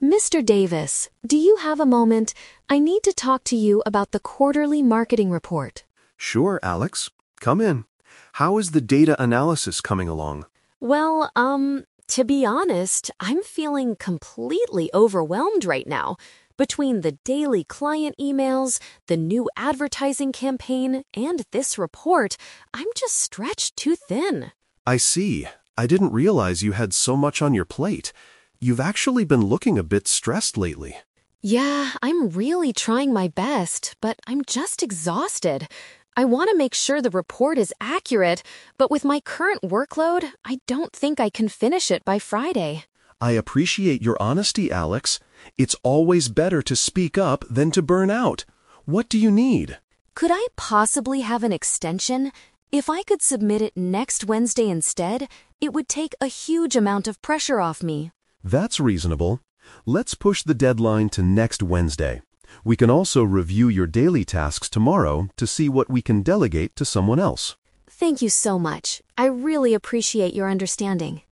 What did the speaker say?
Mr. Davis, do you have a moment? I need to talk to you about the quarterly marketing report. Sure, Alex. Come in. How is the data analysis coming along? Well, to be honest, I'm feeling completely overwhelmed right now. Between the daily client emails, the new advertising campaign, and this report, I'm just stretched too thin. I see. I didn't realize you had so much on your plate. You've actually been looking a bit stressed lately. Yeah, I'm really trying my best, but I'm just exhausted. I want to make sure the report is accurate, but with my current workload, I don't think I can finish it by Friday. I appreciate your honesty, Alex. It's always better to speak up than to burn out. What do you need? Could I possibly have an extension? If I could submit it next Wednesday instead, it would take a huge amount of pressure off me. That's reasonable. Let's push the deadline to next Wednesday. We can also review your daily tasks tomorrow to see what we can delegate to someone else. Thank you so much. I really appreciate your understanding.